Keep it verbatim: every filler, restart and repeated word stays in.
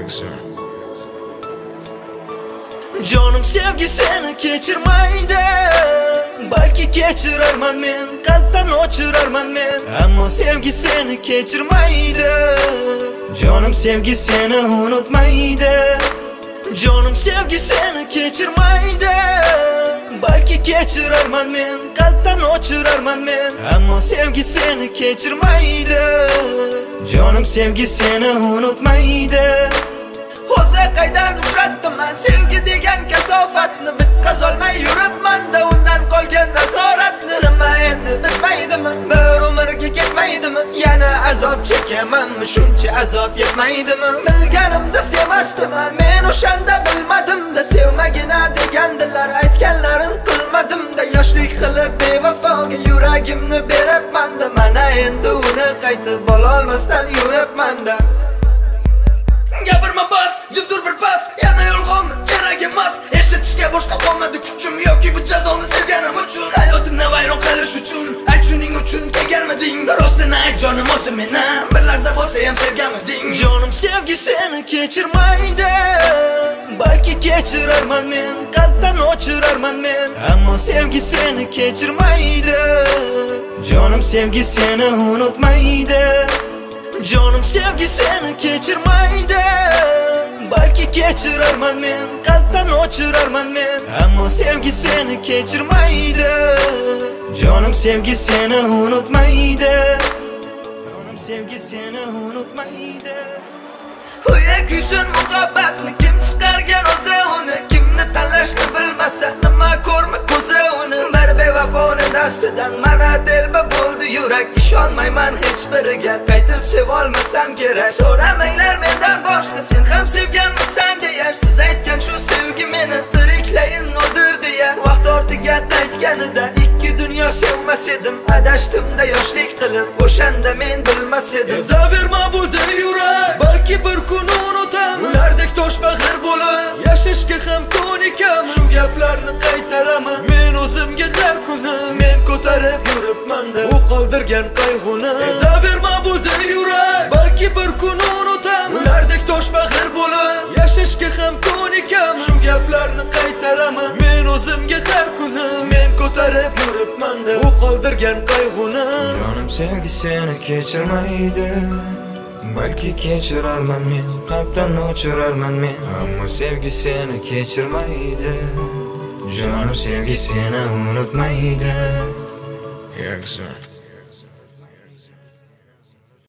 Canım sevgi seni kechirmaydi. Balki kechirarman men, qalbdan o'chirarman men. Ammo sevgi seni kechirmaydi. Canım sevgi seni unutmaydi. Canım sevgi seni kechirmaydi. Balki kechirarman men, qalbdan o'chirarman men. Ammo sevgi seni kechirmaydi. Canım sevgi seni unutmaydi. O'zi qaydan uchratdim men sevgi degan kasofatni, bitkazolmay yuribman-da undan qolgan asoratni. Nima endi bitmaydimi? Bir umrga ketmaydimi? Yana azob chekamanmi? Shuncha azob yetmaydimi? Bilganimda sevmasdim, men o'shanda bilmadim-da. Sevmagina degandilar, aytganlarin qilmadim-da. Yoshlik qilib bevafoga yuragimni beribman-da. Mana endi uni qaytib ololmasdan yuribman-da. Gapirma bas, jim tur bir pas. Yana yolg'on kerak emas. Eshitishga boshqa qolmadi kuchim yoki bu jazoni sevganim uchun. Hayotimni vayron qilish uchun, ayt shuning uchun kelganmiding? Rostini ayt jonim, o'zi meni bir lahza bo'lsa ham sevganmiding? Jonim sevgi seni kechirmaydi. Balki kechirarman men, qalbdan o'chirarman men. Ammo sevgi seni kechirmaydi. Jonim sevgi seni unutmaydi. Canım sevgi seni kechirmaydi. Balki kechirarman men, qalbdan o'chirarman men. Ammo sevgi seni kechirmaydi. Canım sevgi seni unutmaydi. Canım sevgi seni unutmaydi. Uya kuysin muhabbatni kim chiqargan o'zi uni? Kimni tanlashni bilmasa nima ko'rmi ko'zi uni? Bir bevafoni dastidan mana telba bo'ldi yurak. İshonmayman hech biriga, qaytib sevolmasam kerak. So'ramanglar mendan boshqa sen ham sevganmisan deya. Siz aytgan shu sevgi meni tiriklayin nodir deya. Vaqt ortiga qaytganida ikki dunyo sevmas edim. Adashdim-da yoshlik qilib, o'shanda men bilmas edim. Zaverma bo'ldi yurak, balki bir kun unutaman. Ulardek toshbag'ir bo'lib yashashga ham ko'nikaman. Shu gaplarni qaytaraman men o'zimga har kuni. Men ko'tarib yuribman-da u qoldirgan qayg'uni. Zaverma bo'ldi yurak, balki bir kun unutaman. Ulardek toshbag'ir bo'lib yashashga ham ko'nikaman. Shu gaplarni qaytaraman men o'zimga har kuni. Men ko'tarib yuribman-da u qoldirgan qayg'uni. Jonim sevgi seni kechirmaydi. Balki kechirarman men, qalbdan o'chirarman men. Ammo sevgi seni kechirmaydi. Jonim sevgi seni unutmaydi. Yakson.